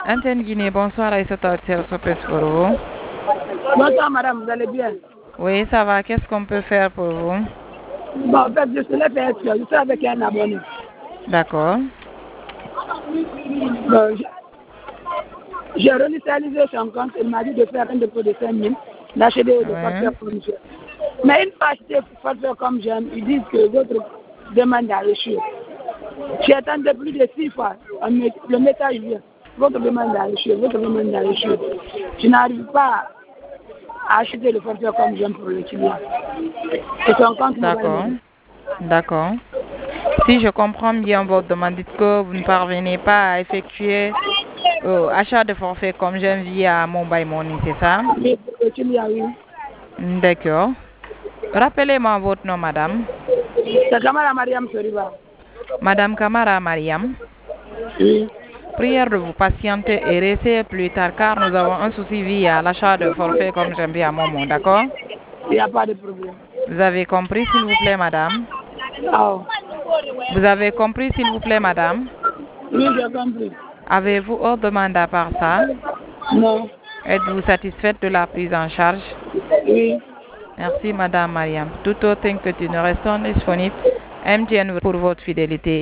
Antenne Guinée, bonsoir Aïssata Sopes pour vous. Bonsoir madame, vous allez bien? Oui, ça va. Qu'est-ce qu'on peut faire pour vous? Bon, en fait, je suis avec un abonné. D'accord. Bon, j'ai réinitialisé son compte, il m'a dit de faire un dépôt de 5 000, d'acheter de forfaits Oui. comme j'aime. Mais une fois acheté forfait comme j'aime, ils disent que votre demande a reçu. J'ai attendu plus de 6 fois, le message vient. Votre demande a reçu, votre demande a reçu. Je n'arrive pas à acheter le forfait comme j'aime pour le client. Et son compte mobile D'accord. money. D'accord. Si je comprends bien votre demande, dites que vous ne parvenez pas à effectuer achat de forfait comme j'aime via Mobile Money, c'est ça? Mais pour le client, oui. D'accord. Rappelez-moi votre nom, madame. C'est Kamala Mariam Soriba. Madame Kamara Mariam. Oui. Prière de vous patienter et rester plus tard car nous avons un souci via l'achat de forfait comme j'aime via Momo, d'accord? Il n'y a pas de problème. Vous avez compris, s'il vous plaît, madame? Oh. Vous avez compris, s'il vous plaît, madame? Oui, j'ai compris. Avez-vous autre demande à part ça? Non. Êtes-vous satisfaite de la prise en charge? Oui. Merci, madame Mariam. Tout autre inquiétude restant disponible, MTN pour votre fidélité.